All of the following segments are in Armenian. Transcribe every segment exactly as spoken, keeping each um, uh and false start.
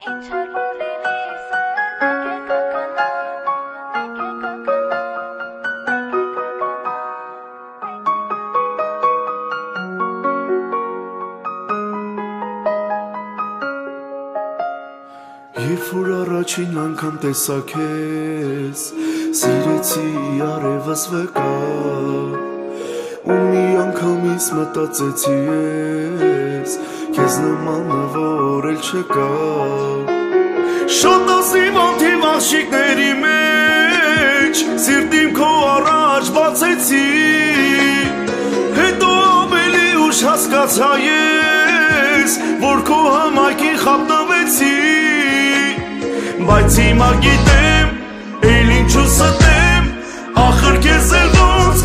Երբ որ առաջին անգամ տեսա քեզ, սիրեցի արևս վկա, ու մի անգամից մտածեցի ես, քեզ նմանը որ էլ չկա։ Շատ ասիվ անթիվ աղջիկների մեջ, սիրտիմ քո առաջ բացեցի, հետո ավելի ուշ հասկացա ես, որ քո համայնքին խապնվեցի։ Բայց հիմա գիտեմ, էլ ինչու ստեմ, ախր քեզ էլ ոնց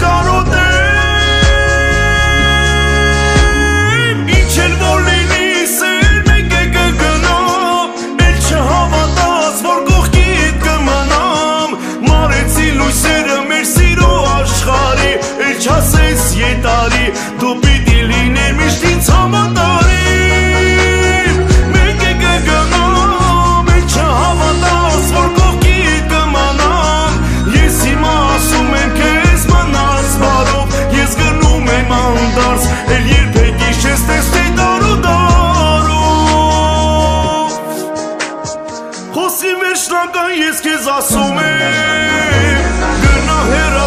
կարոտեմ։ Ինչ էլ որ լինի, սեր մեկ է կգնամ, էլ չհավատաս, որ կողքիդ կմնամ։ Մարեցի լույսերը մեր սիրո աշխարհի, էլ չասես ետարի, դու պիտի լիներ միշտ ինձ համատարի։ Էլ երբեք իշես տեսնի դարու դարով Խոսի վերջնական ես քեզ ասում եմ Գնա հեռ